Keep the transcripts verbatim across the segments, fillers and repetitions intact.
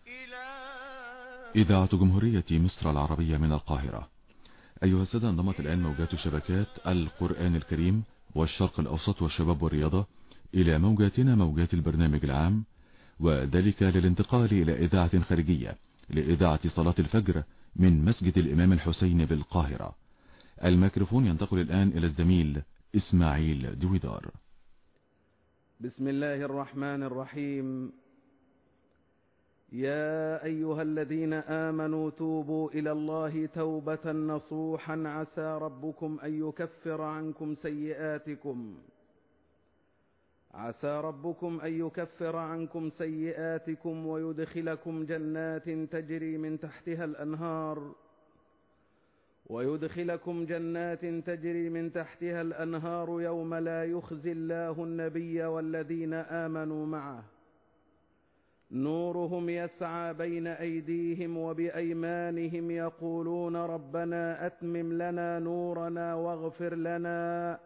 إذاعة جمهورية مصر العربية من القاهرة. أيها السادة، انضمت الآن موجات شبكات القرآن الكريم والشرق الأوسط والشباب والرياضة إلى موجاتنا موجات البرنامج العام، وذلك للانتقال إلى إذاعة خارجية لإذاعة صلاة الفجر من مسجد الإمام الحسين بالقاهرة. الميكروفون ينتقل الآن إلى الزميل إسماعيل دويدار. بسم الله الرحمن الرحيم. يا أيها الذين آمنوا توبوا إلى الله توبة نصوحا عسى ربكم أن يكفر عنكم سيئاتكم عسى ربكم أن يكفر عنكم سيئاتكم ويدخلكم جنات تجري من تحتها الأنهار ويدخلكم جنات تجري من تحتها الأنهار يوم لا يخزي الله النبي والذين آمنوا معه نورهم يسعى بين أيديهم وبأيمانهم يقولون ربنا أتمم لنا نورنا واغفر لنا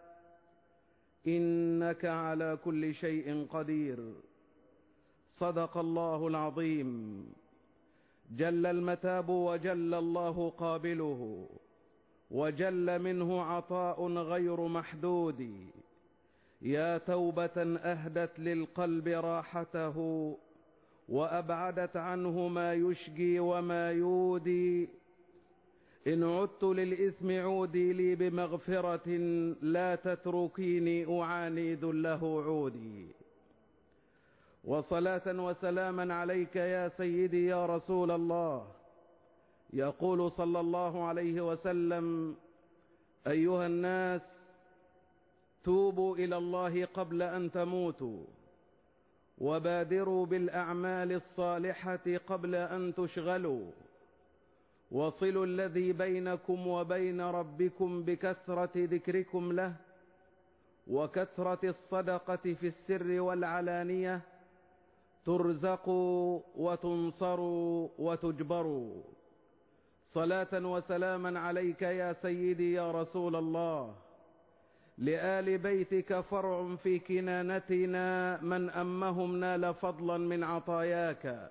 إنك على كل شيء قدير. صدق الله العظيم. جل المتاب وجل الله قابله وجل منه عطاء غير محدود. يا توبة أهدت للقلب راحته وأبعدت عنه ما يشجي وما يودي. إن عدت للإثم عودي لي بمغفرة لا تتركيني أعاني ذله عودي. وصلاة وسلاما عليك يا سيدي يا رسول الله. يقول صلى الله عليه وسلم: أيها الناس توبوا إلى الله قبل أن تموتوا وبادروا بالأعمال الصالحة قبل أن تشغلوا وصلوا الذي بينكم وبين ربكم بكثرة ذكركم له وكثرة الصدقة في السر والعلانية ترزقوا وتنصروا وتجبروا. صلاة وسلاما عليك يا سيدي يا رسول الله. لآل بيتك فرع في كنانتنا من أمهم نال فضلا من عطاياك.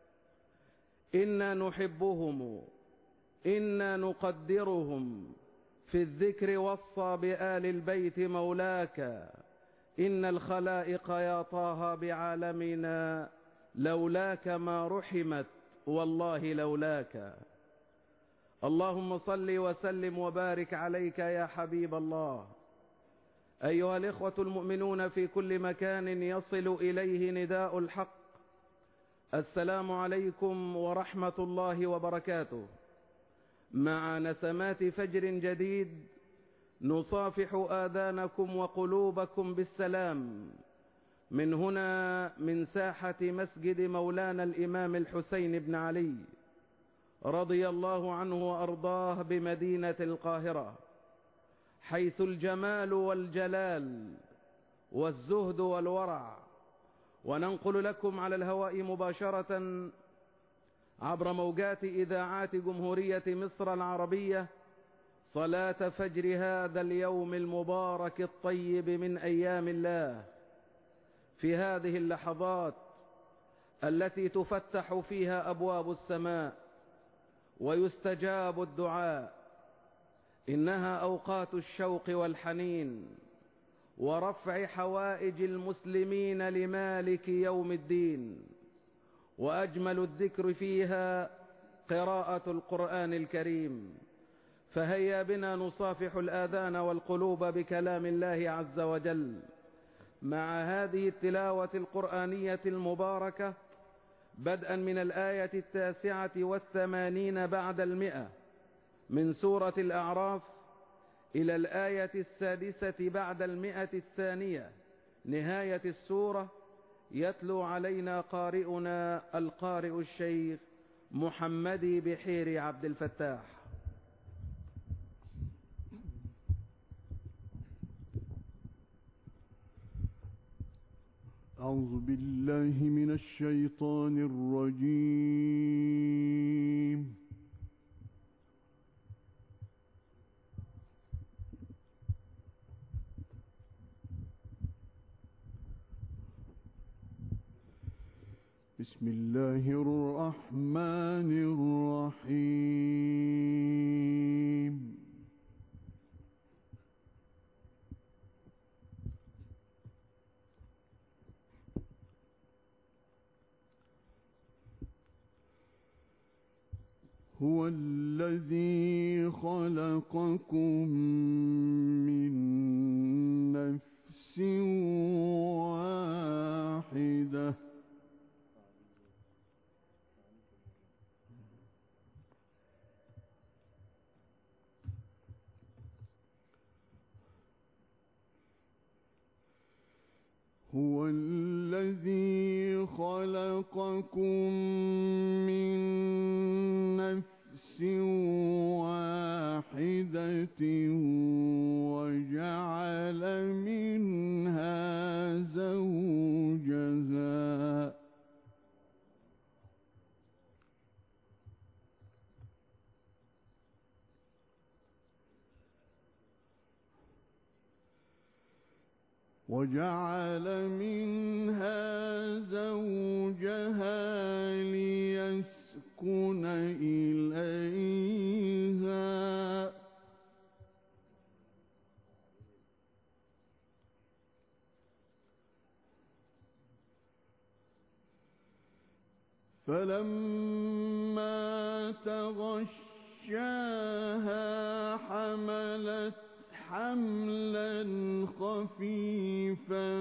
إنا نحبهم إنا نقدرهم في الذكر وصى بآل البيت مولاك. إن الخلائق يا طه بعالمنا لولاك ما رحمت والله لولاك. اللهم صل وسلم وبارك عليك يا حبيب الله. أيها الإخوة المؤمنون في كل مكان يصل إليه نداء الحق، السلام عليكم ورحمة الله وبركاته. مع نسمات فجر جديد نصافح آذانكم وقلوبكم بالسلام من هنا من ساحة مسجد مولانا الإمام الحسين بن علي رضي الله عنه وأرضاه بمدينة القاهرة، حيث الجمال والجلال والزهد والورع. وننقل لكم على الهواء مباشرة عبر موجات إذاعات جمهورية مصر العربية صلاة فجر هذا اليوم المبارك الطيب من أيام الله، في هذه اللحظات التي تفتح فيها أبواب السماء ويستجاب الدعاء. إنها أوقات الشوق والحنين ورفع حوائج المسلمين لمالك يوم الدين، وأجمل الذكر فيها قراءة القرآن الكريم. فهيا بنا نصافح الآذان والقلوب بكلام الله عز وجل مع هذه التلاوة القرآنية المباركة، بدءا من الآية التاسعة والثمانين بعد المئة من سورة الأعراف إلى الآية السادسة بعد المئة الثانية نهاية السورة. يتلو علينا قارئنا القارئ الشيخ محمدي بحيري عبد الفتاح. أعوذ بالله من الشيطان الرجيم. بسم الله الرحمن الرحيم. هو الذي خلقكم من نفس واحدة هو الذي خلقكم من نفس واحدة وجعل منها زوجها وجعل منها زوجها ليسكن إليها فلما تغشاها حملت حملا خفيفا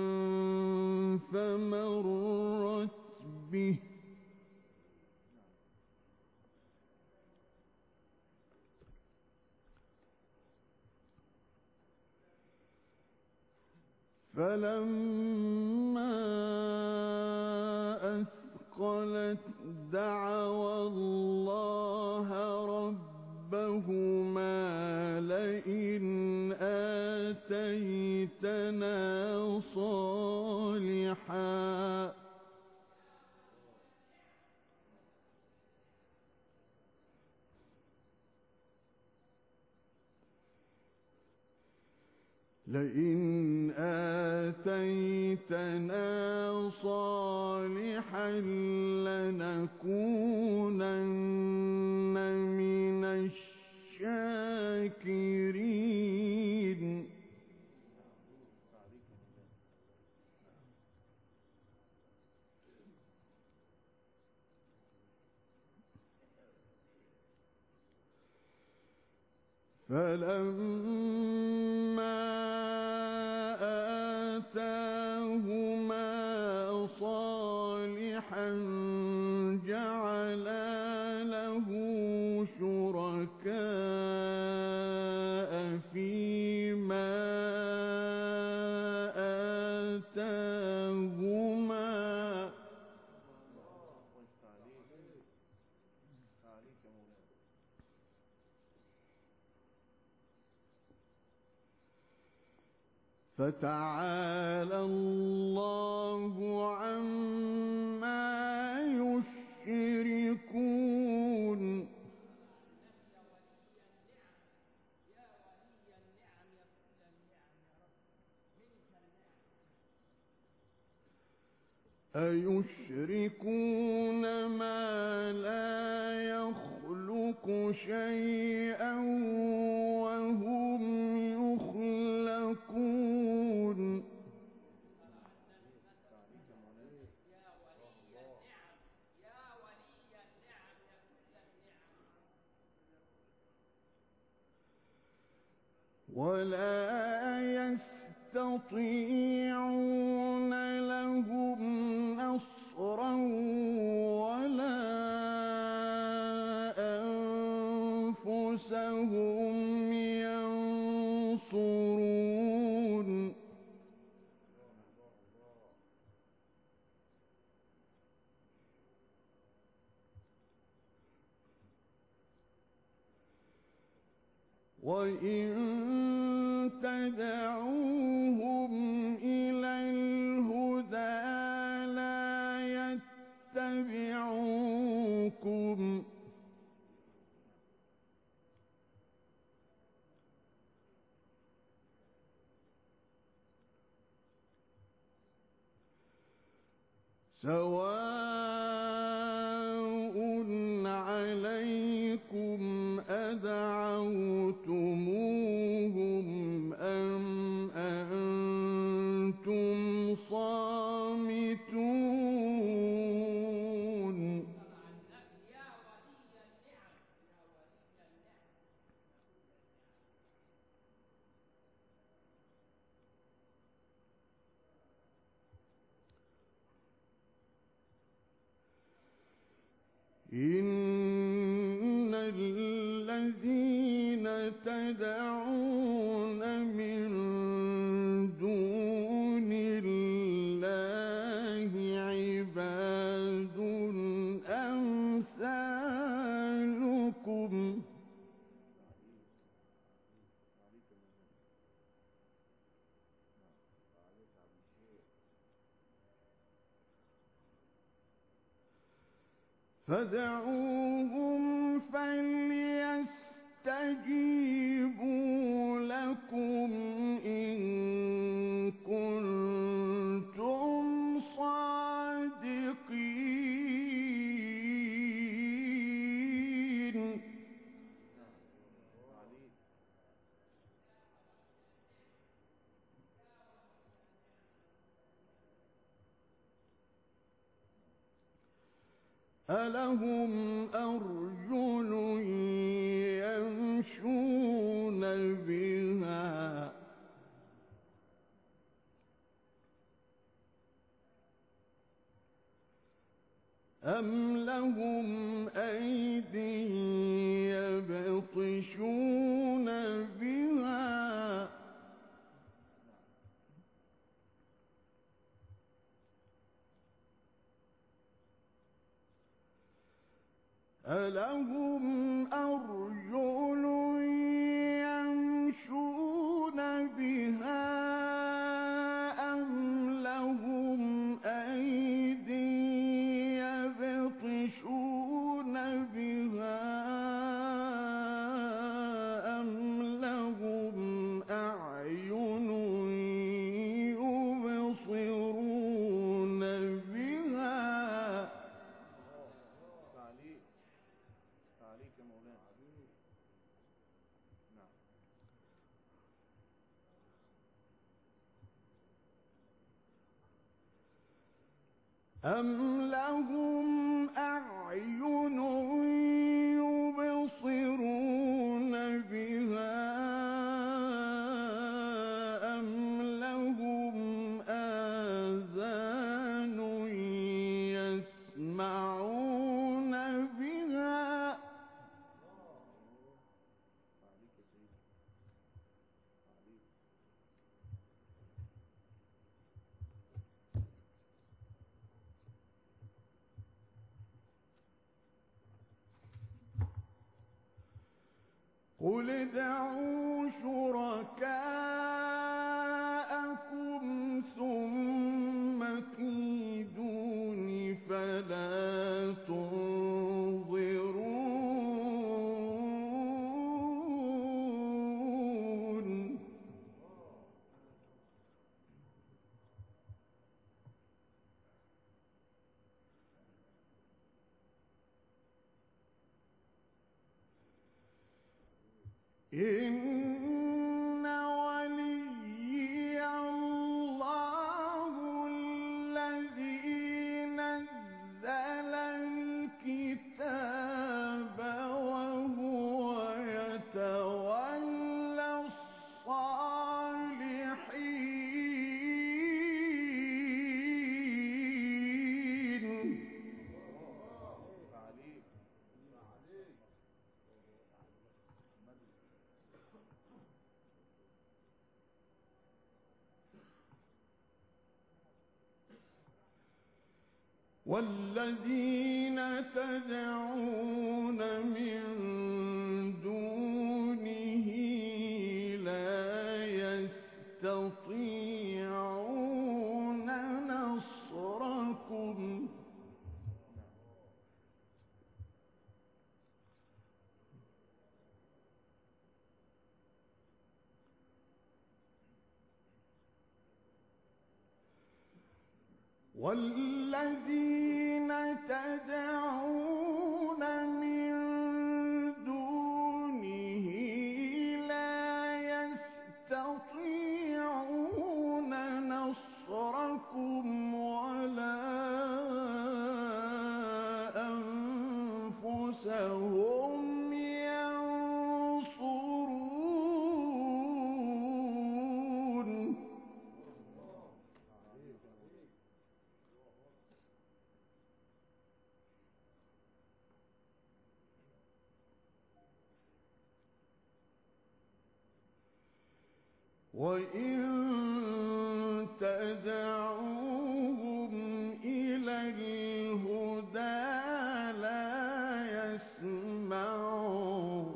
فمرت به فلما أثقلت دعوا الله ربهما لئن آتيتنا صالحا لئن آتيتنا صالحا لنكونن من الشاكرين. فلما آتاهما صالحا جعلا له شركاء فيما آتاهما فتعالى الله عما يشركون. أيشركون ما لا يخلق شيئا وهم يخلقون. ولا يستطيعون لهم نصرا ولا أنفسهم ينصرون. وإن تدعوهم إلى الهدى لا يتبعوكم سواء إن الذين تدعون من دون الله عباد أمثالكم فادعوهم فليستجيبوا لكم إن كنتم صادقين. ألهم أرجل يمشون بها أم لهم أيدي يبطشون بها ألهم أرجل يمشون بها أم لهم أيدي يبطشون بها أم لهم أعين يبصرون بها. عليك يا مولانا. نعم. أم لهم أعين يبصرون بها أم لهم آذان يسمعون بها. قل ادعوا شركاءكم ثم كيدون فلا تنظرون. إن وليي الله الذي نزل الكتاب وهو يتولى الصالحين. والذين تدعون من دونه لا يستطيعون نصركم والذين تدعون من دونه لا يستطيعون نصركم ولا أنفسهم ينصرون. وإن تدعوهم إلى الهدى لا يسمعوا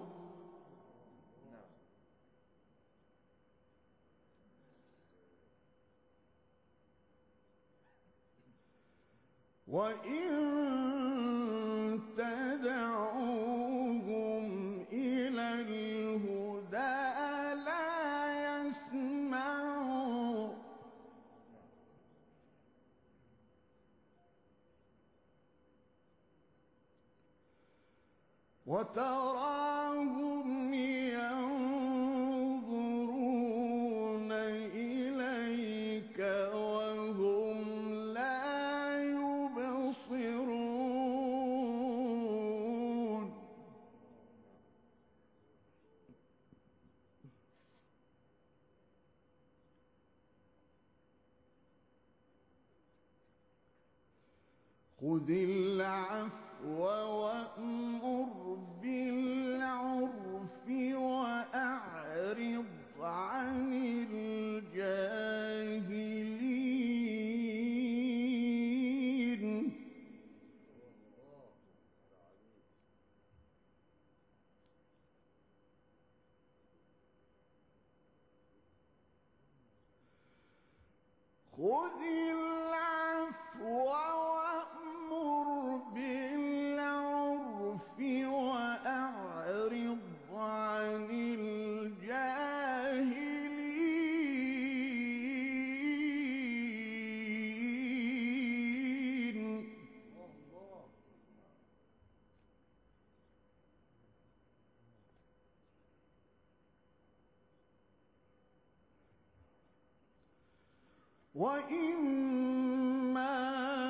وإن تدعوهم إلى الهدى لا يسمعوا وتراهم ينظرون إليك وهم لا يبصرون خذ العفو وأمر بالعرف وأعرض عن الجاهلين خذ العفو وأمر بالعرف وأعرض عن الجاهلين وإما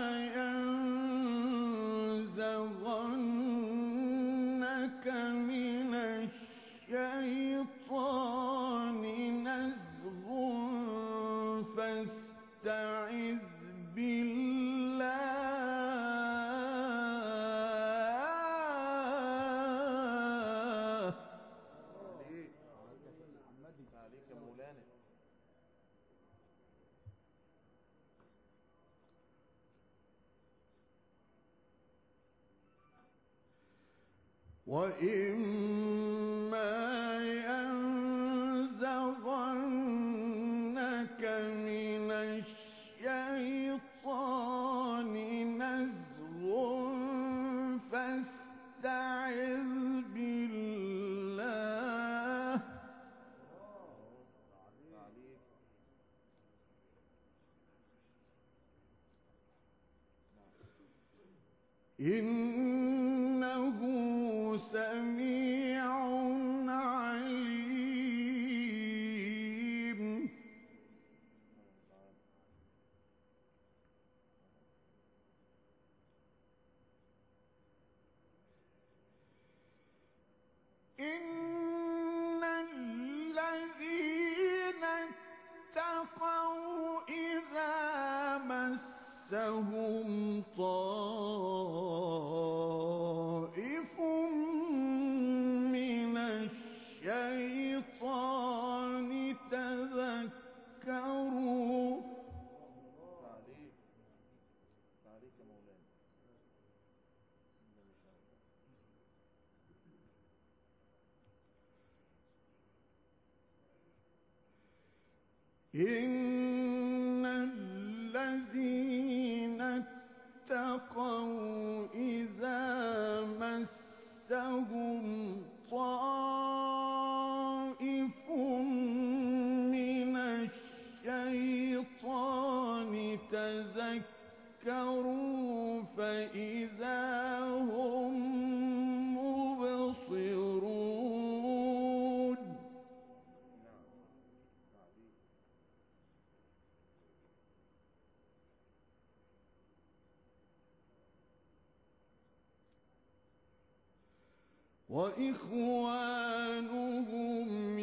ينزغنك من الشيطان نزغ فاستعذ بالله عليك يا مولانا. وإما ينزغنك من الشيطان نزغ فاستعذ بالله إنه سميع عليم إن الذين اتقوا إذا مسهم طائف من الشيطان تذكروا عليك عليك يا مولانا. إن الذين اتقوا إذا مسهم طائف من الشيطان تذكروا فإذا هم مبصرون وإخوانهم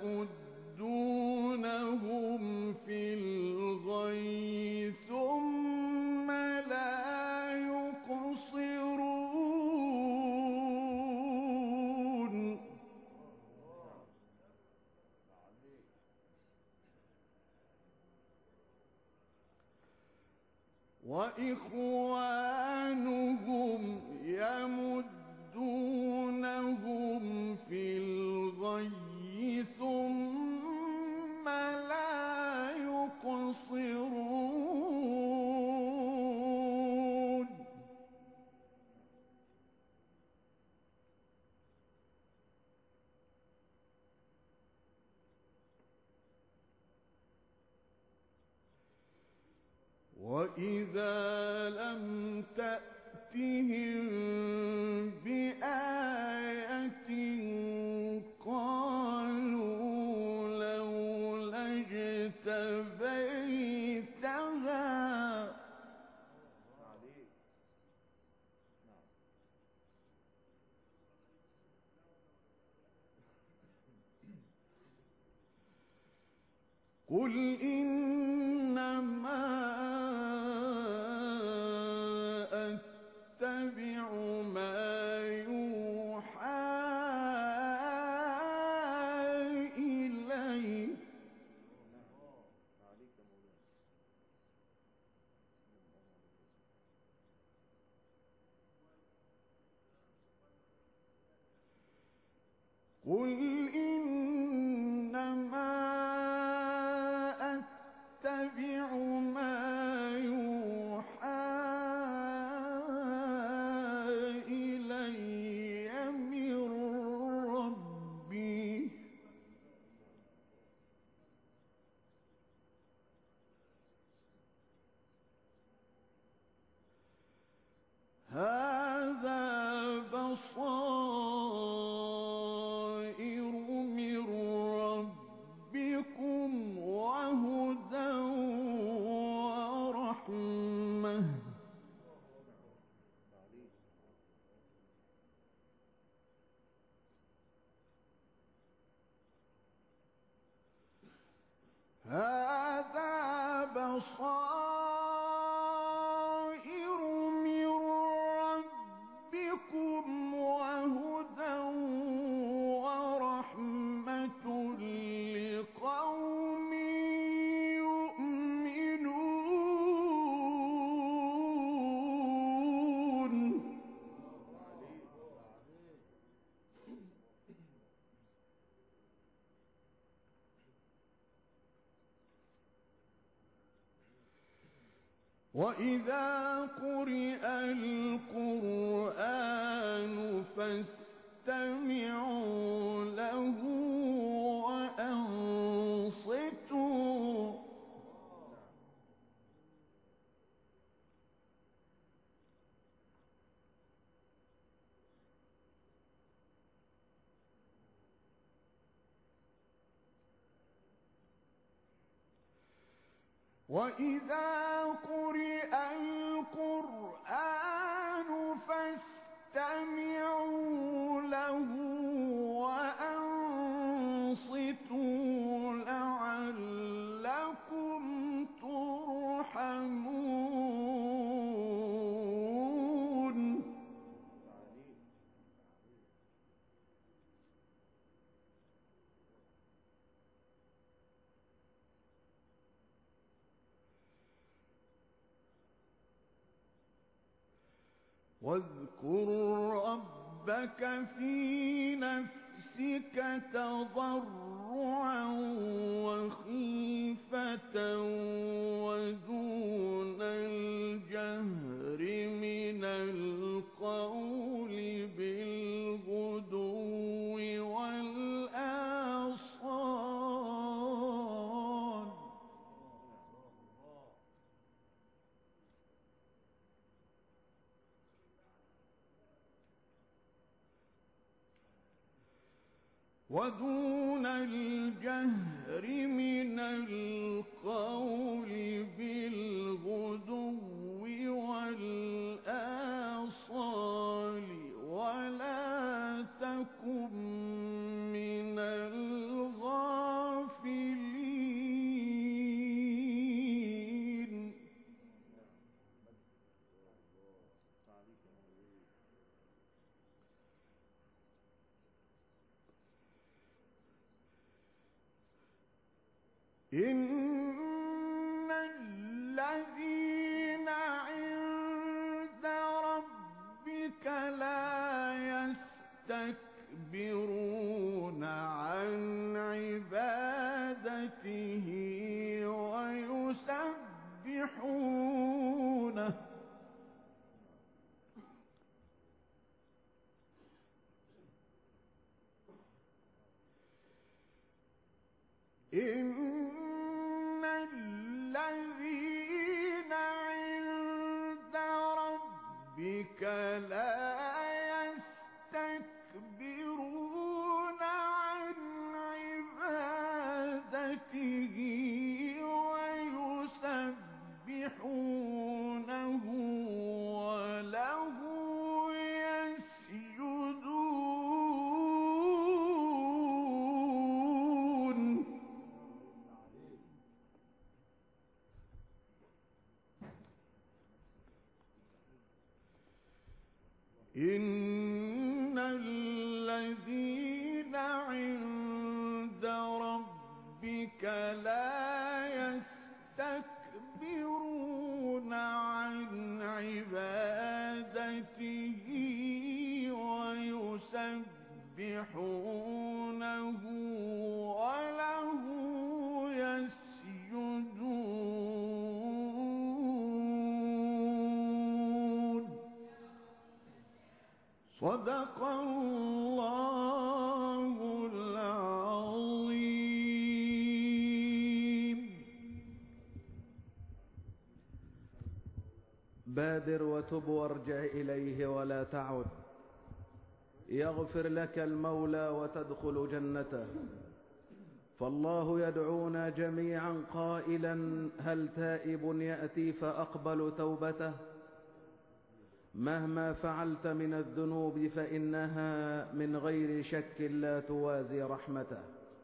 يمدونهم في الغي ثم لا يقصرون وإخوانهم يمدونهم في الغي ثم لا يقصرون وإذا لم تأتهم بآية قالوا لولا اجتبيتها قل إنما أتبع ما يوحى إلي قل إنما أتبع ما يوحى إلي من ربي هذا بصائر من ربكم وهدى ورحمة هذا بصائر من ربكم وهدى ورحمة لقوم يؤمنون وإذا قرئ القرآن فاستمعوا له وأنصتوا وإذا قرئ القرآن فاستمعوا له وأنصتوا لعلكم ترحمون واذكر ربك في نفسك تضرعا وخيفة ودون الجهر من القول بالغدو والآصال ودون الجهر من القول بالغدو والآصال ولا تكن من الغافلين إن الذين عند إن الذين عند ربك لا يستكبرون عن عبادته ويسبحونه وله يسجدون. إن الذين عند ربك لا يستكبرون عن عبادته ويسبحونه وله يسجدون. صدق الله العظيم. بادر وتب وارجع إليه ولا تعد، يغفر لك المولى وتدخل جنته. فالله يدعونا جميعا قائلا: هل تائب يأتي فأقبل توبته؟ مهما فعلت من الذنوب فإنها من غير شك لا توازي رحمته.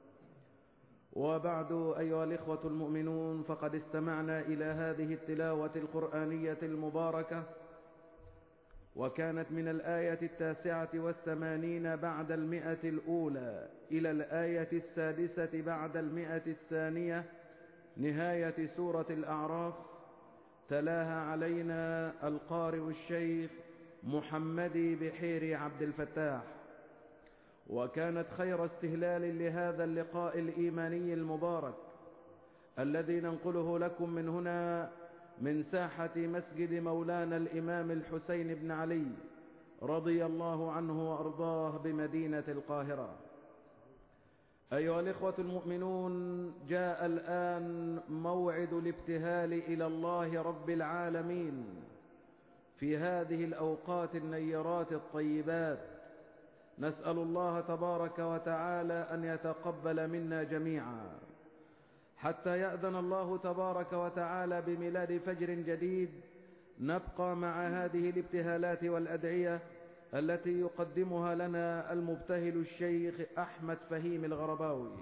وبعد، أيها الإخوة المؤمنون، فقد استمعنا إلى هذه التلاوة القرآنية المباركة، وكانت من الآية التاسعة والثمانين بعد المئة الأولى إلى الآية السادسة بعد المئة الثانية، نهاية سورة الأعراف. تلاها علينا القارئ الشيخ محمدي بحيري عبد الفتاح، وكانت خير استهلال لهذا اللقاء الإيماني المبارك الذي ننقله لكم من هنا من ساحة مسجد مولانا الإمام الحسين بن علي رضي الله عنه وأرضاه بمدينة القاهرة. أيها الإخوة المؤمنون، جاء الآن موعد الابتهال إلى الله رب العالمين في هذه الأوقات النيرات الطيبات. نسأل الله تبارك وتعالى أن يتقبل منا جميعا، حتى يأذن الله تبارك وتعالى بميلاد فجر جديد نبقى مع هذه الابتهالات والأدعية التي يقدمها لنا المبتهل الشيخ أحمد فهيم الغرباوي.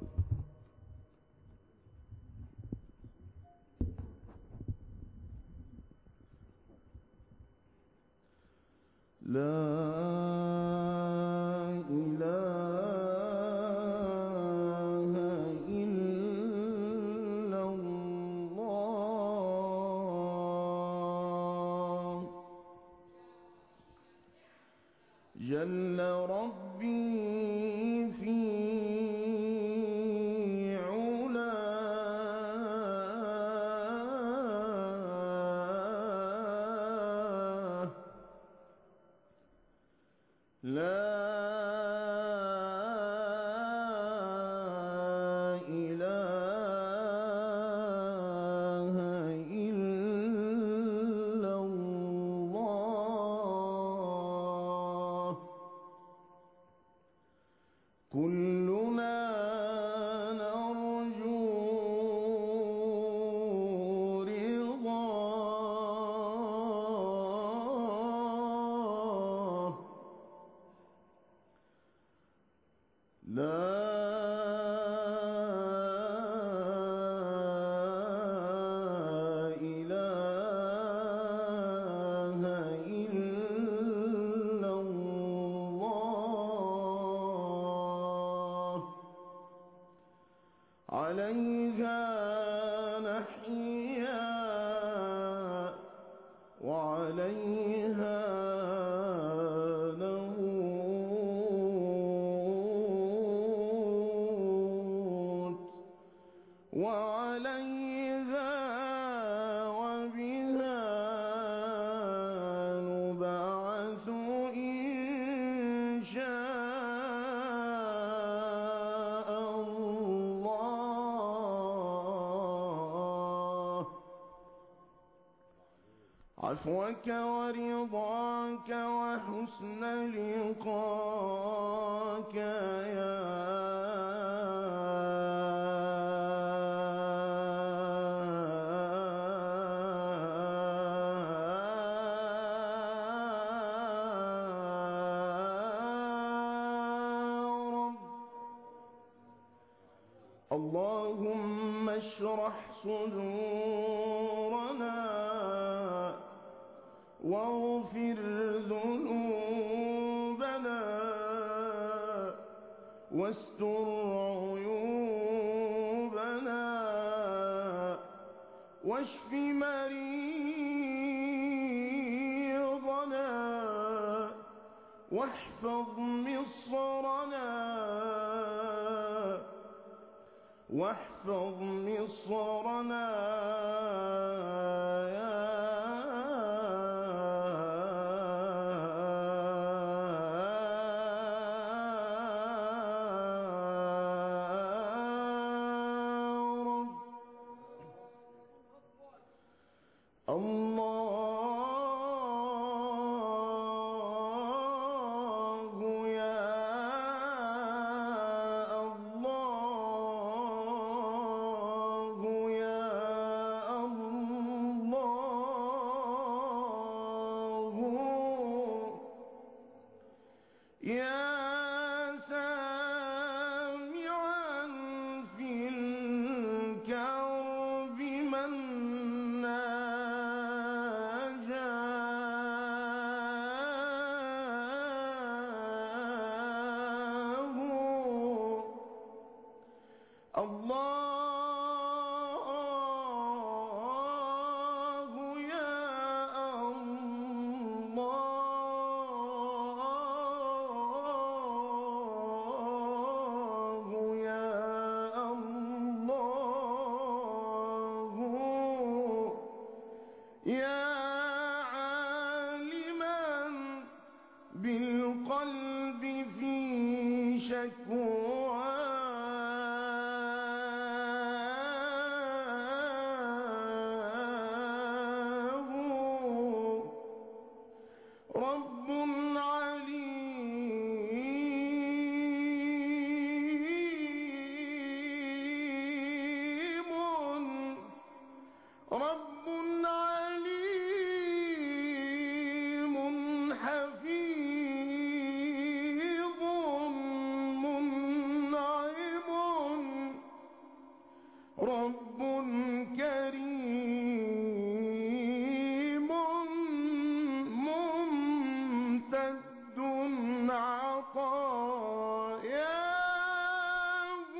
لا إله إلا الله جل ربي في علاه لا إله إلا الله. كلنا نرجو رضاه عفوك ورضاك وحسن لقاك يا اللهم اشرح صدورنا واغفر ذنوبنا واستر عيوبنا واشف مريضنا واحفظ مصرنا واحفظ مصرنا يا رب. الله يا سامعا في الكرب من ناجاه الله يا الله يا عالما بالقلب في شكواه رب عليم رب عليم حفيظ منعم رب كريم ممتد عطاياه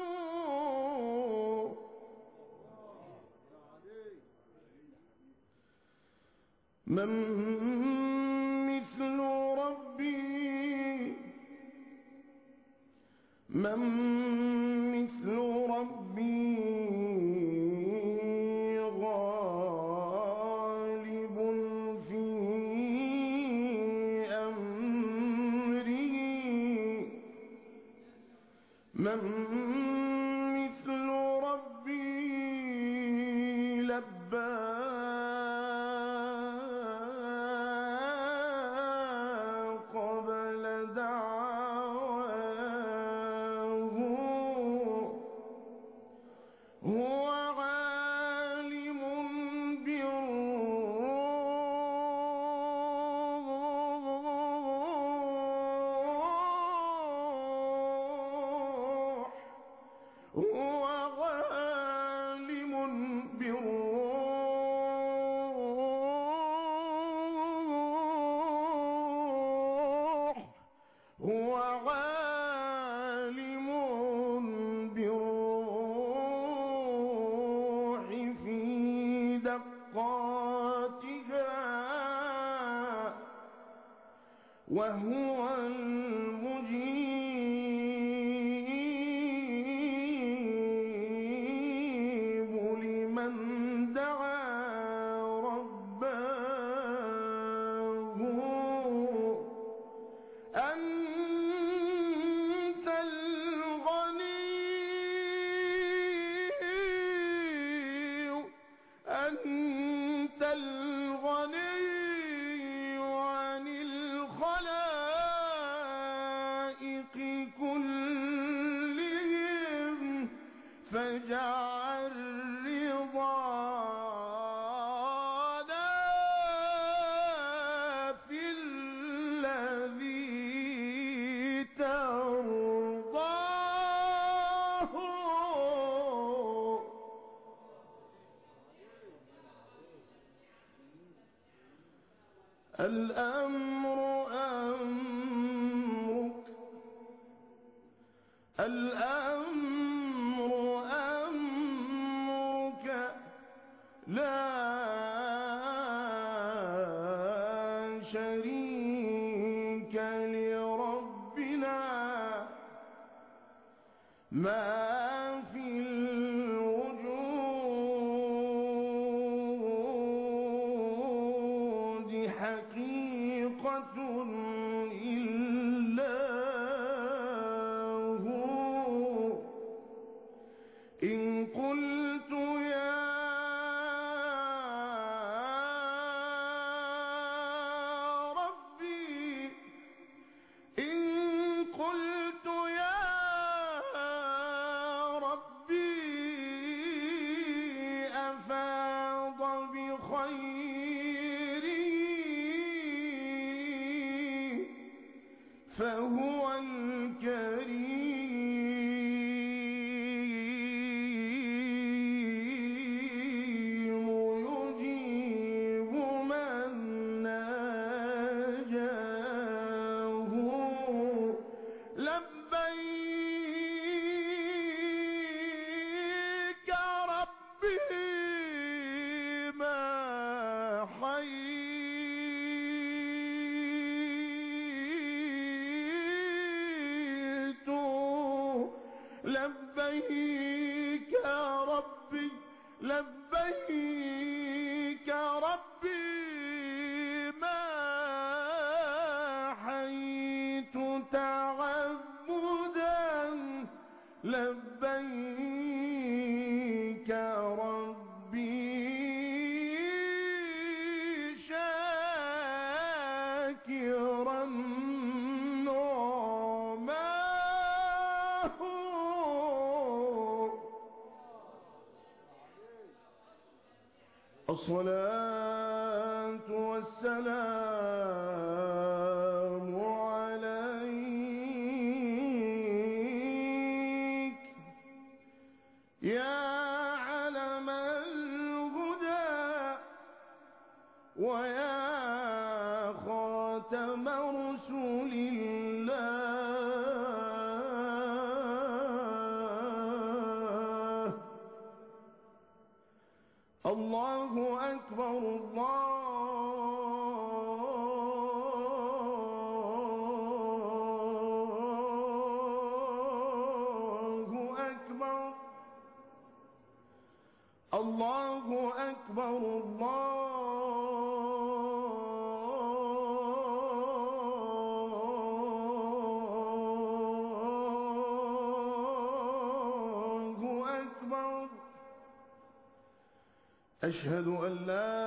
من مثل ربي من مثل ربي غالب في أمره من مثل ربي لبى قبل دعواه هو عالم بالروح هو عالم بالروح هو عالم بالروح في دقاتها وهو المجيب لمن دعا رباه أنت الغني أنت الغني واجعل رضانا في الذي ترضاه. الأمر أمرك، الأمر أمرك، لا شريك لربنا. ما في الوجود حقيقة إلا هو. إن قلت يا ربي، إن قلت يا ربي أفاض بخيري، فهو الكريم يجيب من ناجاه. لبيك ربي ما حييت، لبيك ربي، لبيك ربي ما حييت تعبدا، لبيك ربي شاكرا نعماه. الصلاة والسلام عليك يا علم الهدى ويا خاتم رسل الله. الله أكبر، الله أكبر، الله أكبر، الله أكبر. أشهد أن لا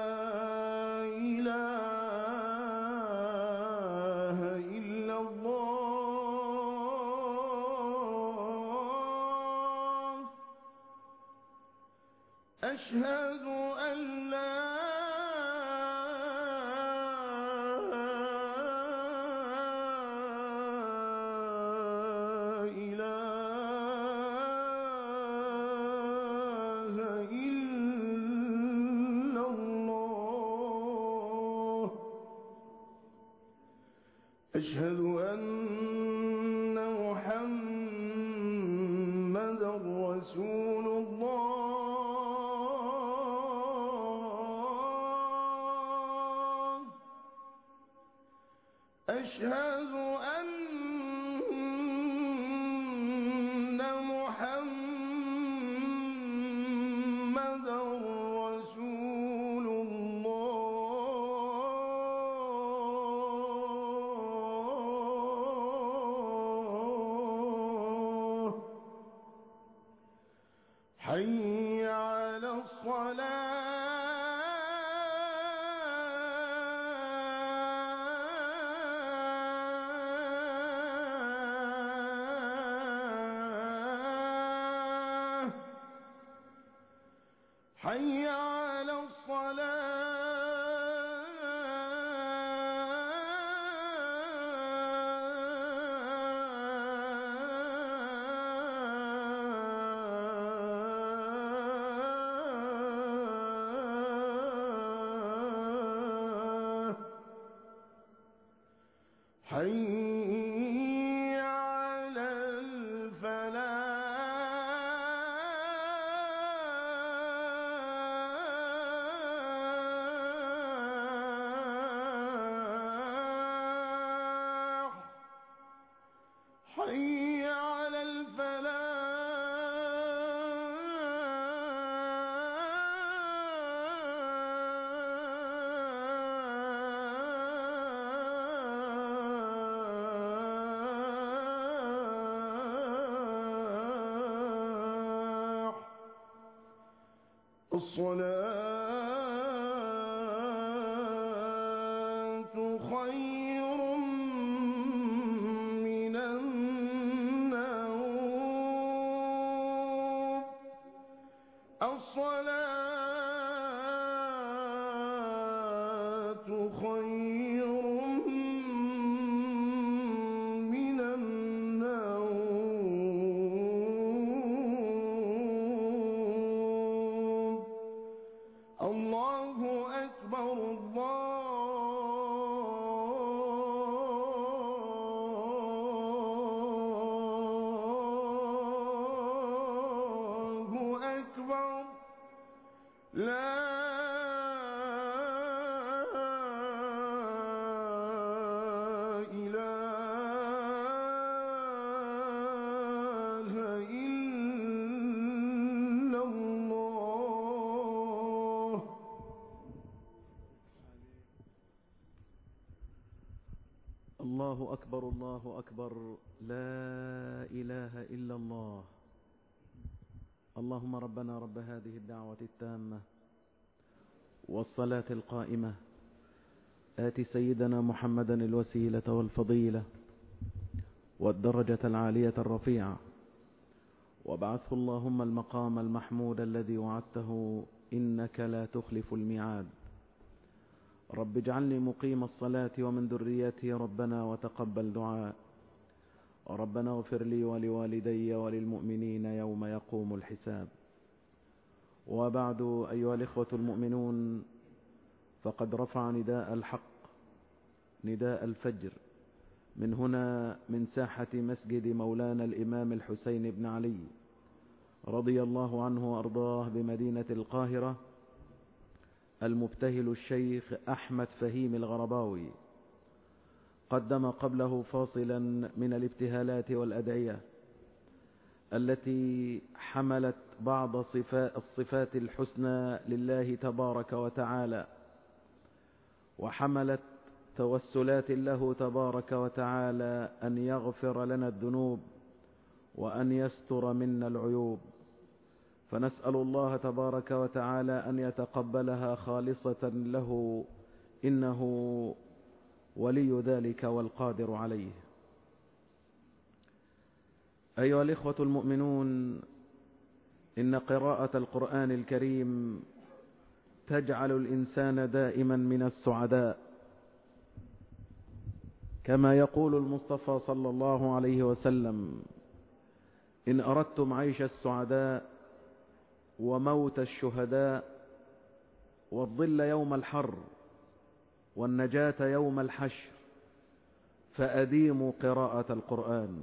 إله إلا الله. أشهد أن لا إله إلا الله. أشهد أن محمدا رسول الله. أشهد أن محمدا رسول الله. حي على الصلاة. حي على الصلاة حي على الفلاح حي على الفلاح الصلاة خير من النوم الصلاة خير من النوم الله أكبر الله أكبر لا إله إلا الله الله أكبر الله أكبر لا إله إلا الله. اللهم ربنا رب هذه الدعوة التامة والصلاة القائمة آت سيدنا محمدا الوسيلة والفضيلة والدرجة العالية الرفيعة وابعثه اللهم المقام المحمود الذي وعدته إنك لا تخلف الميعاد. رب اجعلني مقيم الصلاة ومن ذريتي ربنا وتقبل دعاء. ربنا اغفر لي ولوالدي وللمؤمنين يوم يقوم الحساب. وبعد أيها الإخوة المؤمنون، فقد رفع نداء الحق نداء الفجر من هنا من ساحة مسجد مولانا الإمام الحسين بن علي رضي الله عنه وأرضاه بمدينة القاهرة المبتهل الشيخ أحمد فهيم الغرباوي. قدم قبله فاصلا من الابتهالات والأدعية التي حملت بعض الصفات الحسنى لله تبارك وتعالى، وحملت توسلات له تبارك وتعالى أن يغفر لنا الذنوب وأن يستر منا العيوب. فنسأل الله تبارك وتعالى أن يتقبلها خالصة له إنه ولي ذلك والقادر عليه. أيها الإخوة المؤمنون، إن قراءة القرآن الكريم تجعل الإنسان دائما من السعداء، كما يقول المصطفى صلى الله عليه وسلم: إن أردتم عيش السعداء وموت الشهداء والظل يوم الحر والنجاة يوم الحشر فأديموا قراءة القرآن،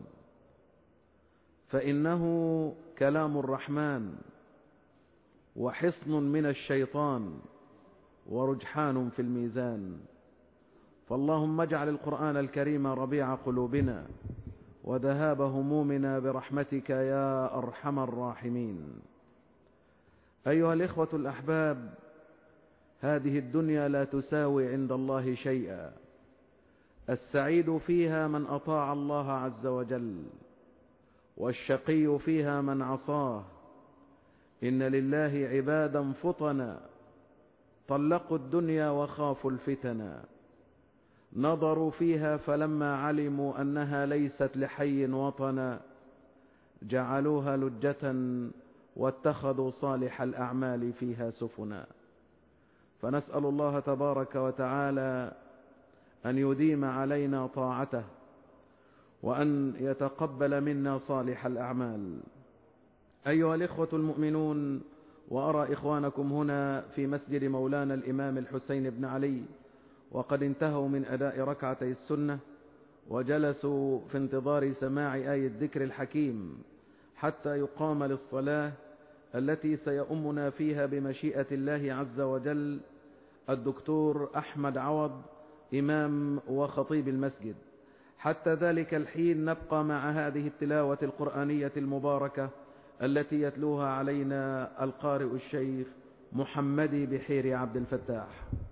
فإنه كلام الرحمن وحصن من الشيطان ورجحان في الميزان. فاللهم اجعل القرآن الكريم ربيع قلوبنا وذهاب همومنا برحمتك يا أرحم الراحمين. أيها الإخوة الأحباب، هذه الدنيا لا تساوي عند الله شيئا. السعيد فيها من أطاع الله عز وجل، والشقي فيها من عصاه. إن لله عبادا فطنا طلقوا الدنيا وخافوا الفتنا، نظروا فيها فلما علموا أنها ليست لحي وطنا جعلوها لجة واتخذوا صالح الأعمال فيها سفنا. فنسأل الله تبارك وتعالى أن يديم علينا طاعته، وأن يتقبل منا صالح الأعمال. أيها الإخوة المؤمنون، وأرى إخوانكم هنا في مسجد مولانا الإمام الحسين بن علي، وقد انتهوا من أداء ركعتي السنة وجلسوا في انتظار سماع آية الذكر الحكيم حتى يقام للصلاة التي سيؤمنا فيها بمشيئة الله عز وجل الدكتور أحمد عوض إمام وخطيب المسجد. حتى ذلك الحين نبقى مع هذه التلاوة القرآنية المباركة التي يتلوها علينا القارئ الشيخ محمدي بحيري عبد الفتاح.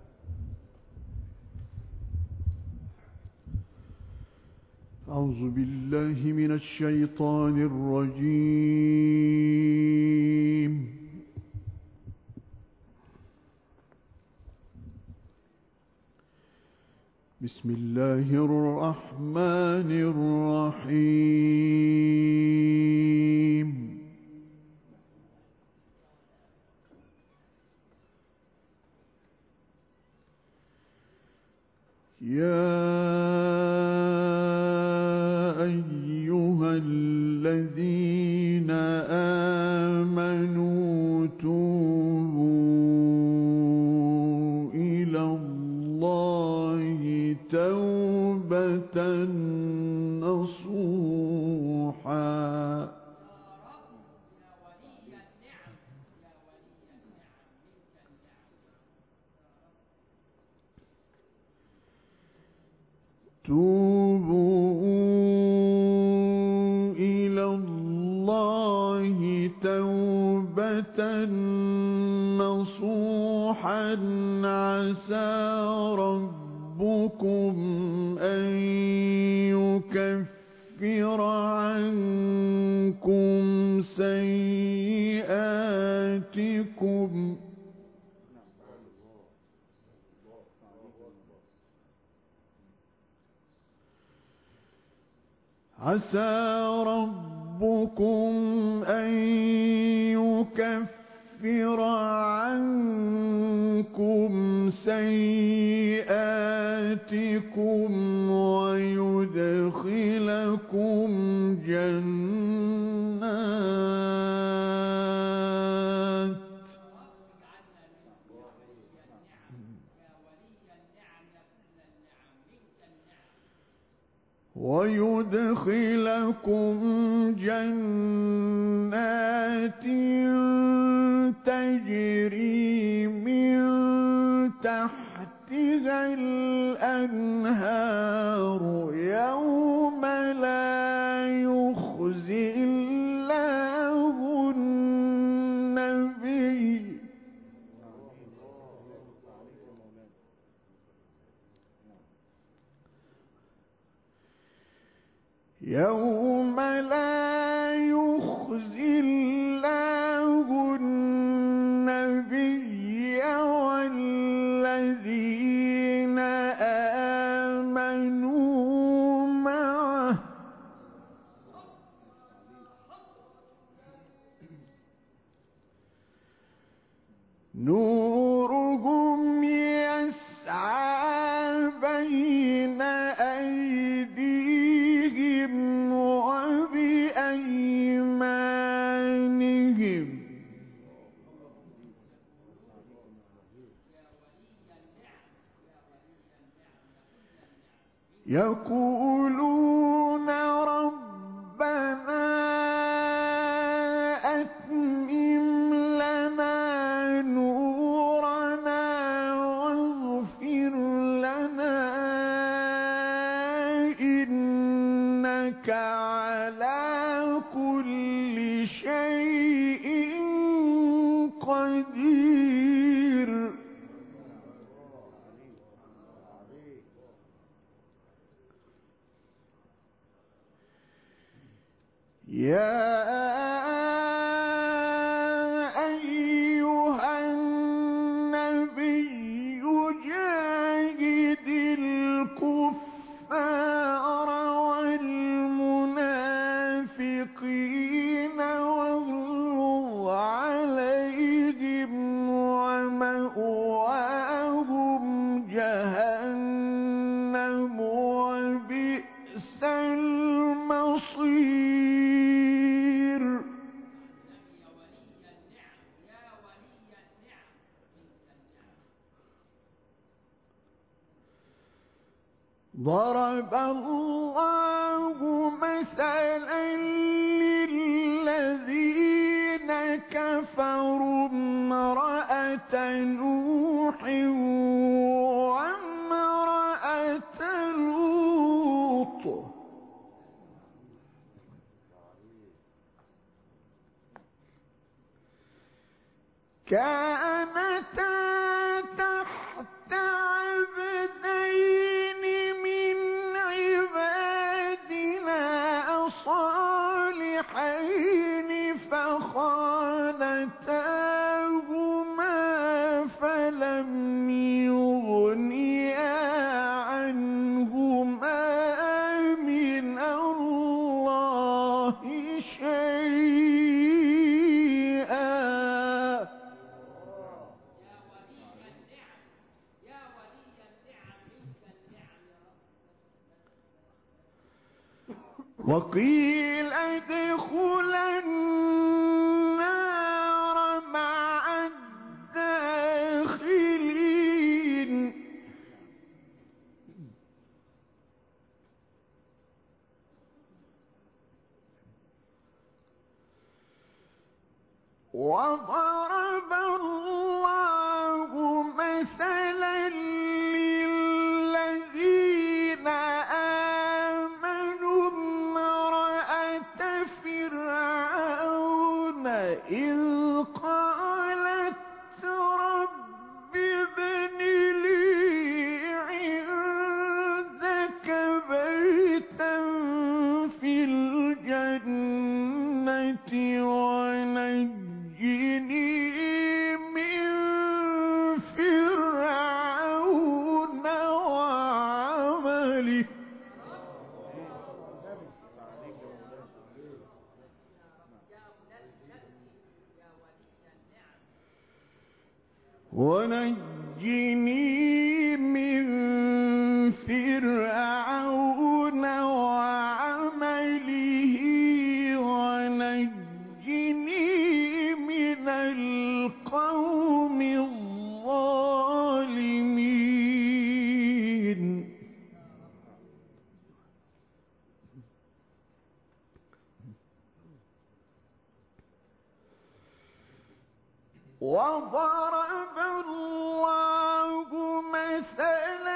أعوذ بالله من الشيطان الرجيم. بسم الله الرحمن الرحيم. يا أيها الذين آمنوا توبوا إلى الله توبة نصوحا توبوا إلى الله توبة نصوحا عسى ربكم أن يكفر عنكم سيئاتكم عسى ربكم أن يكفر عنكم سيئاتكم ويدخلكم جنات ويدخلكم جنات تجري من تحتها الأنهار يوم لا يخزي الله النبي يوم لا يخزي الله النبي والذين آمنوا معه نورهم يسعى بين أيديهم وبأيمانهم يقولون ربنا أتمم لنا نورنا واغفر لنا إنك على كل شيء قدير يا أيها النبي جاهد الكفار والمنافقين واغلظ وضرب الله مثلا للذين كفروا امرأة نوح وامرأة لوط كانتا تحت عبدين من عبادنا صالحين فخانتاهما فلم يغنيا عنهما من الله شيئا وقيل ادخلا النار مع الداخلين وضرب الله مثلا للذين آمنوا امرأة فرعون إذ قالت رب ابن لي عندك بيتا في الجنة ونجني من فرعون وعمله ونجني من فرعون وعمله ونجني من القوم الظالمين وضرب الله مثلا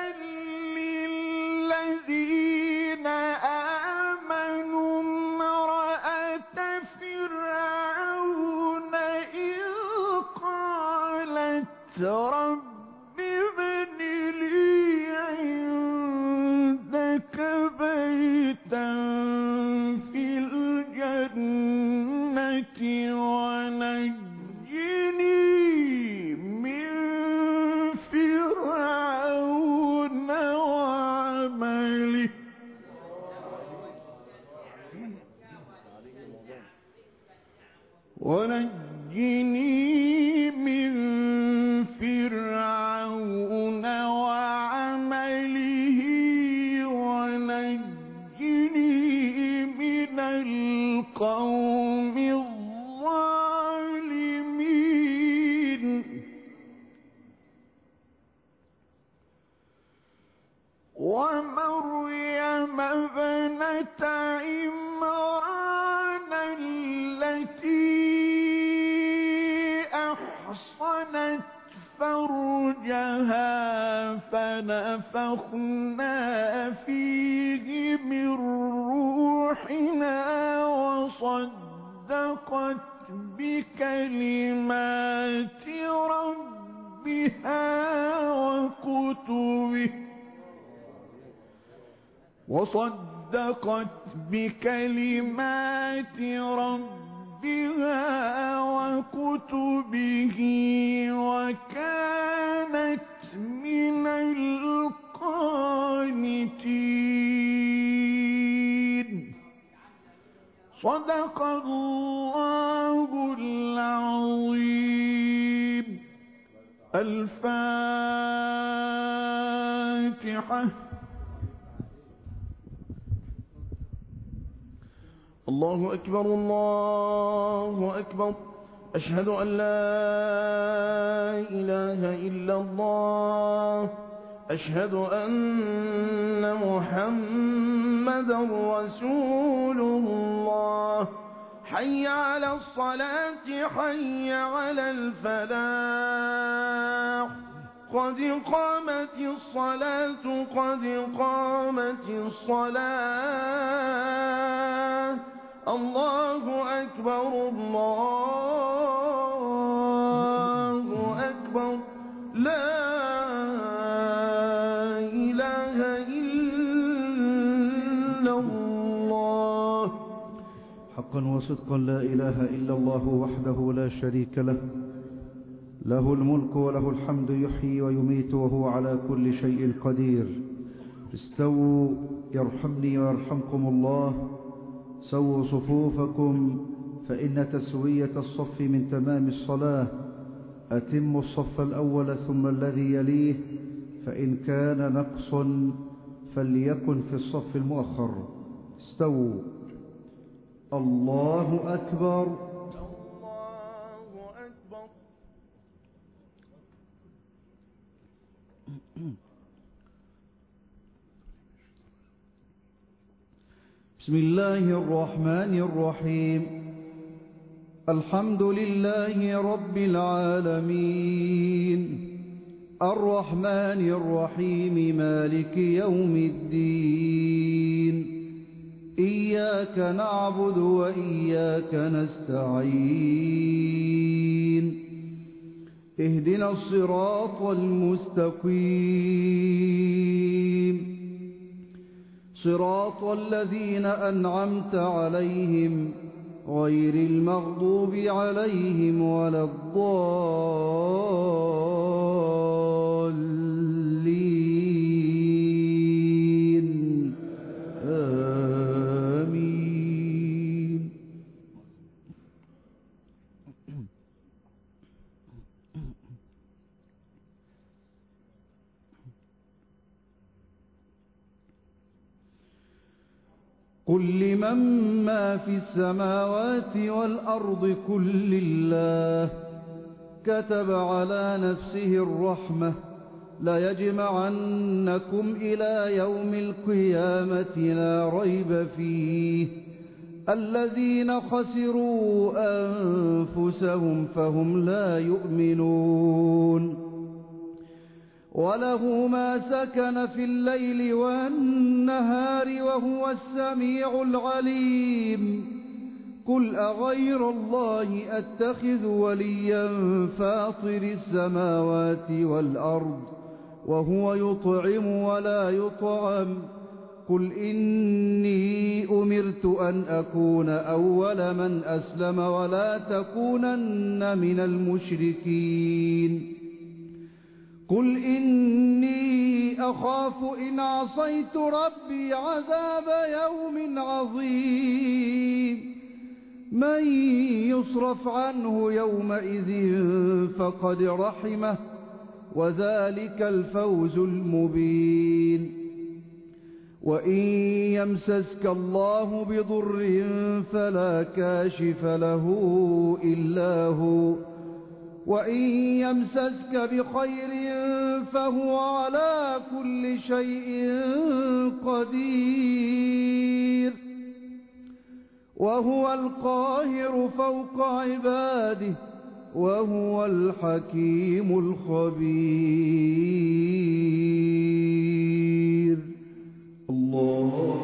للذين آمنوا امرأة فرعون إذ قالت رب ابن لي عندك بيتا في الجنة ونجني من فرعون وعمله ونجني من فرعون وعمله ونجني من القوم الظالمين ومريم ابنة عمران التي أحصنت فرجها فنفخنا فيه من روحنا وصدقت بكلمات ربها وكتبه وصدقت بكلمات ربها وكتبه وكانت من القانتين. صدق الله العظيم. الفاتحة. الله أكبر الله أكبر. أشهد أن لا إله إلا الله أشهد أن محمدا رسول الله. حي على الصلاة حي على الفلاح قد قامت الصلاة قد قامت الصلاة. الله أكبر الله أكبر لا إله إلا الله. حقا وصدقا لا إله إلا الله وحده لا شريك له، له الملك وله الحمد يحيي ويميت وهو على كل شيء قدير. استووا يرحمني ويرحمكم الله. سووا صفوفكم فإن تسوية الصف من تمام الصلاة. أتموا الصف الأول ثم الذي يليه، فإن كان نقص فليكن في الصف المؤخر. استووا. الله أكبر. الله أكبر. بسم الله الرحمن الرحيم. الحمد لله رب العالمين الرحمن الرحيم مالك يوم الدين. إياك نعبد وإياك نستعين. اهدنا الصراط المستقيم صراط الذين أنعمت عليهم غير المغضوب عليهم ولا الضالين. آمين. قل لمن ما في السماوات والأرض كل لله كتب على نفسه الرحمة ليجمعنكم إلى يوم القيامة لا ريب فيه. الذين خسروا أنفسهم فهم لا يؤمنون. وله ما سكن في الليل والنهار وهو السميع العليم. قل أغير الله أتخذ وليا فاطر السماوات والأرض وهو يطعم ولا يطعم. قل إني أمرت أن أكون أول من أسلم ولا تكونن من المشركين. قل إني أخاف إن عصيت ربي عذاب يوم عظيم. من يصرف عنه يومئذ فقد رحمه وذلك الفوز المبين. وإن يمسسك الله بضر فلا كاشف له إلا هو، وإن يمسسك بخير فهو على كل شيء قدير. وهو القاهر فوق عباده وهو الحكيم الخبير. الله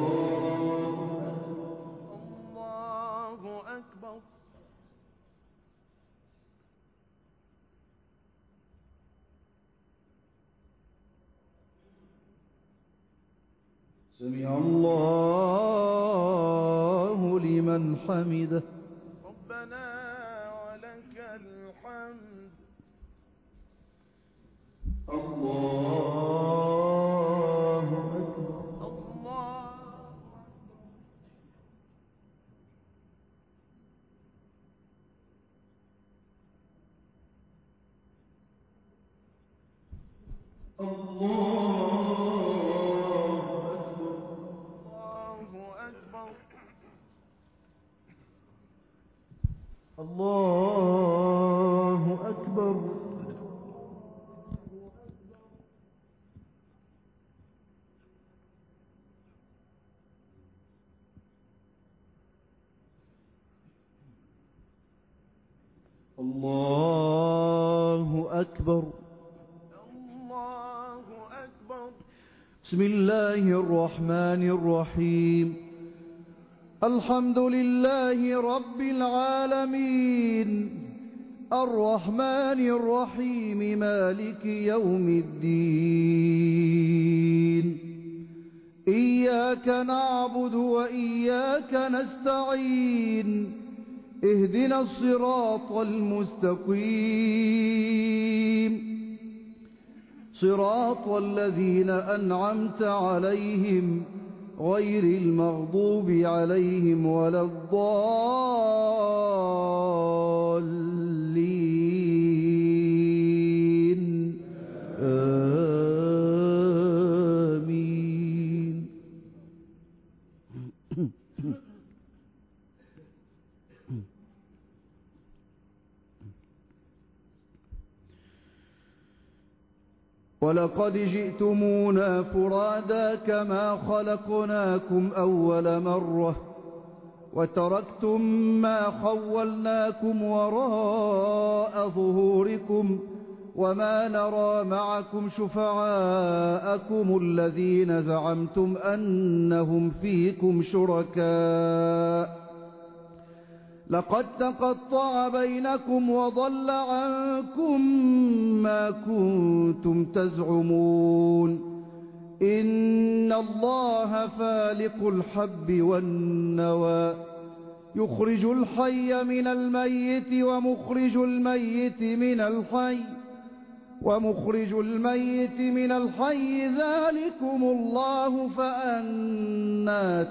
الله أكبر. سمع الله لمن حمده. ربنا ولك الحمد. الله أكبر. الله الله أكبر. الله أكبر. الله أكبر. بسم الله الرحمن الرحيم. الحمد لله رب العالمين الرحمن الرحيم مالك يوم الدين. إياك نعبد وإياك نستعين. اهدنا الصراط المستقيم صراط الذين أنعمت عليهم غير المغضوب عليهم ولا الضالين. آمين. ولقد جئتمونا فرادا كما خلقناكم أول مرة وتركتم ما خولناكم وراء ظهوركم وما نرى معكم شفعاءكم الذين زعمتم أنهم فيكم شركاء. لقد تقطع بينكم وضل عنكم ما كنتم تزعمون. إن الله فالق الحب والنوى يخرج الحي من الميت ومخرج الميت من الحي ومخرج الميت من الحي ذلكم الله فأنى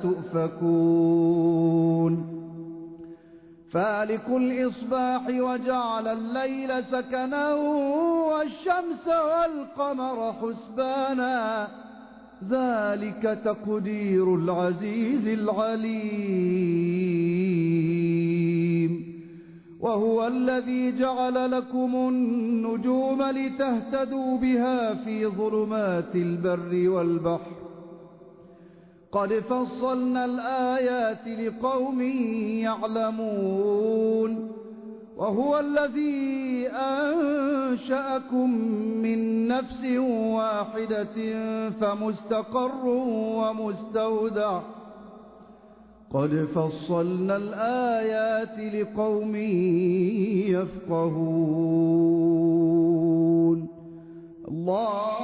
تؤفكون. فالق الإصباح وجعل الليل سكنا والشمس والقمر حسبانا ذلك تقدير العزيز العليم. وهو الذي جعل لكم النجوم لتهتدوا بها في ظلمات البر والبحر. قد فصلنا الآيات لقوم يعلمون. وهو الذي أنشأكم من نفس واحدة فمستقر ومستودع. قد فصلنا الآيات لقوم يفقهون. الله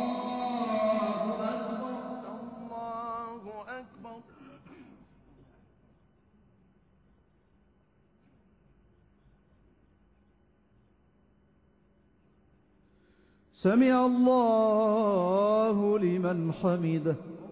سمع الله لمن حمده.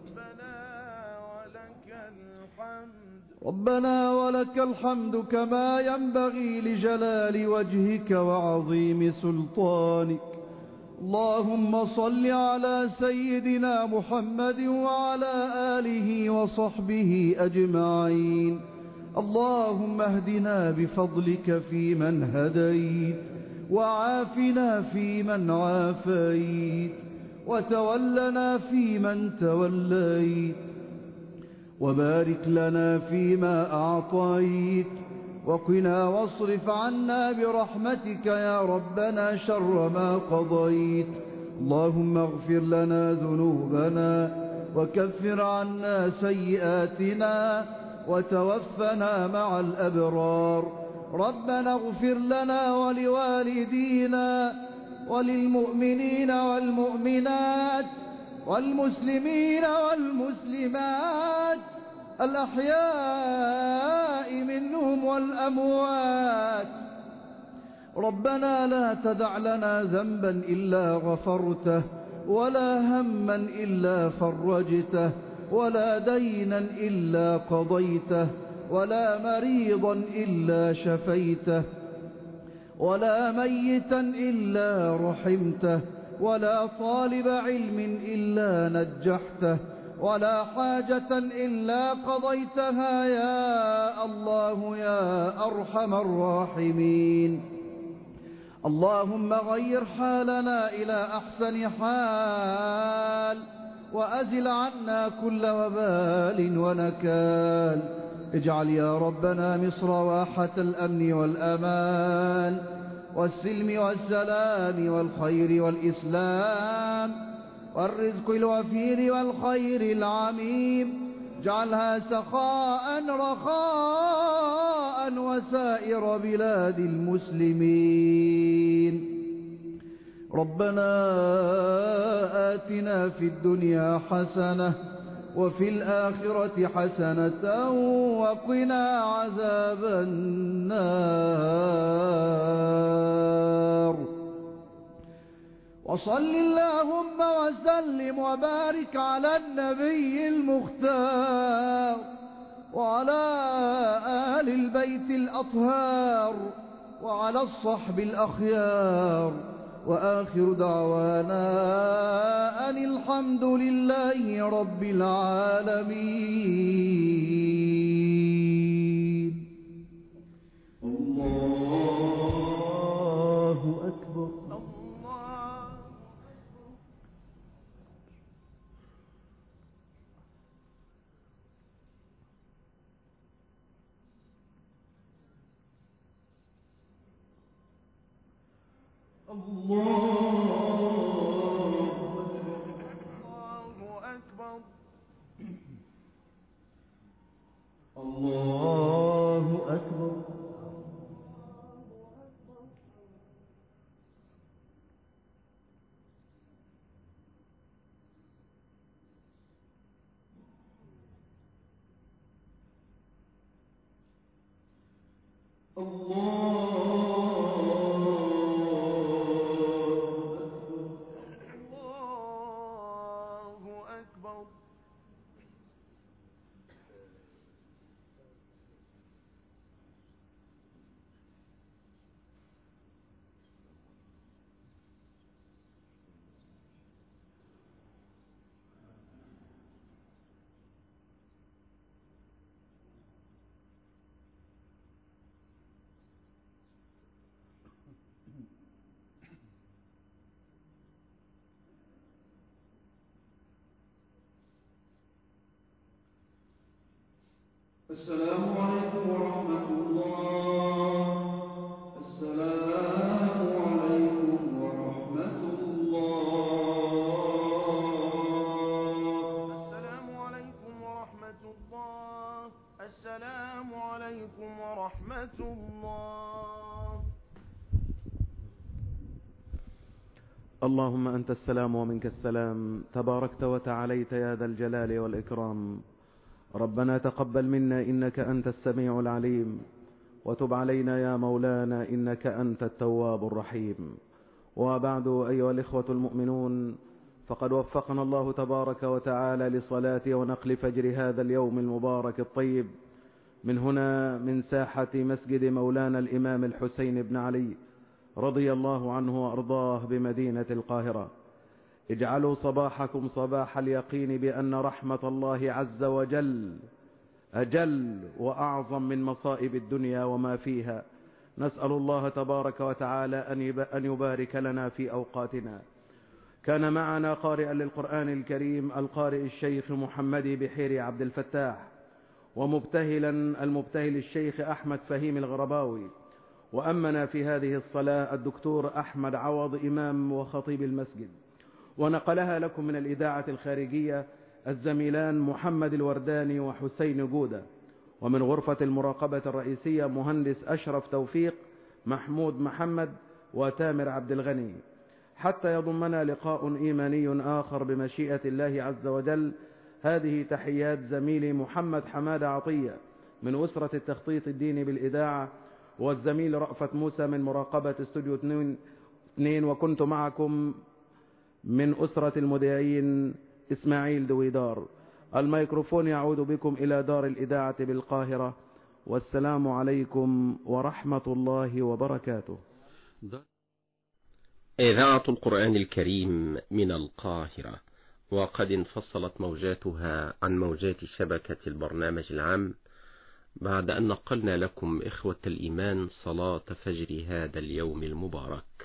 ربنا ولك الحمد كما ينبغي لجلال وجهك وعظيم سلطانك. اللهم صل على سيدنا محمد وعلى آله وصحبه أجمعين. اللهم اهدنا بفضلك فيمن هديت وعافنا فيمن عافيت وتولنا فيمن توليت وبارك لنا فيما أعطيت وقنا واصرف عنا برحمتك يا ربنا شر ما قضيت. اللهم اغفر لنا ذنوبنا وكفر عنا سيئاتنا وتوفنا مع الأبرار. ربنا اغفر لنا ولوالدينا وللمؤمنين والمؤمنات والمسلمين والمسلمات الأحياء منهم والأموات. ربنا لا تدع لنا ذنبا إلا غفرته ولا هما إلا فرجته ولا دينا إلا قضيته ولا مريضا إلا شفيته ولا ميتا إلا رحمته ولا طالب علم إلا نجحته ولا حاجة إلا قضيتها يا الله يا أرحم الراحمين. اللهم غير حالنا إلى أحسن حال وأزل عنا كل وبال ونكال. اجعل يا ربنا مصر واحة الأمن والأمان والسلم والسلام والخير والإسلام والرزق الوفير والخير العميم. اجعلها سخاء رخاء وسائر بلاد المسلمين. ربنا آتنا في الدنيا حسنة وفي الآخرة حسنة وقنا عذاب النار. وصل اللهم وسلم وبارك على النبي المختار وعلى آل البيت الأطهار وعلى الصحب الأخيار. وآخر دعوانا أن الحمد لله رب العالمين. الله أكبر. الله أكبر. السلام عليكم ورحمة الله. السلام عليكم ورحمة الله. السلام عليكم ورحمة الله. السلام عليكم ورحمة الله. اللهم أنت السلام ومنك السلام، تباركت وتعاليت يا ذا الجلال والإكرام. ربنا تقبل منا إنك أنت السميع العليم، وتب علينا يا مولانا إنك أنت التواب الرحيم. وبعد أيها الإخوة المؤمنون، فقد وفقنا الله تبارك وتعالى لصلاة ونقل فجر هذا اليوم المبارك الطيب من هنا من ساحة مسجد مولانا الإمام الحسين بن علي رضي الله عنه وأرضاه بمدينة القاهرة. اجعلوا صباحكم صباح اليقين بأن رحمة الله عز وجل أجل وأعظم من مصائب الدنيا وما فيها. نسأل الله تبارك وتعالى أن يبارك لنا في أوقاتنا. كان معنا قارئا للقرآن الكريم القارئ الشيخ محمد بحيري عبد الفتاح، ومبتهلا المبتهل الشيخ أحمد فهيم الغرباوي، وأمنا في هذه الصلاة الدكتور أحمد عوض إمام وخطيب المسجد، ونقلها لكم من الإذاعة الخارجية الزميلان محمد الورداني وحسين جودة، ومن غرفة المراقبة الرئيسية مهندس أشرف توفيق، محمود محمد، وتامر عبد الغني، حتى يضمنا لقاء إيماني آخر بمشيئة الله عز وجل. هذه تحيات زميلي محمد حماد عطية من أسرة التخطيط الديني بالإذاعة، والزميل رأفت موسى من مراقبة استوديو اثنين، وكنت معكم من أسرة المذيعين إسماعيل دويدار. الميكروفون يعود بكم إلى دار الإذاعة بالقاهرة، والسلام عليكم ورحمة الله وبركاته. إذاعة القرآن الكريم من القاهرة، وقد انفصلت موجاتها عن موجات شبكة البرنامج العام بعد أن نقلنا لكم إخوة الإيمان صلاة فجر هذا اليوم المبارك.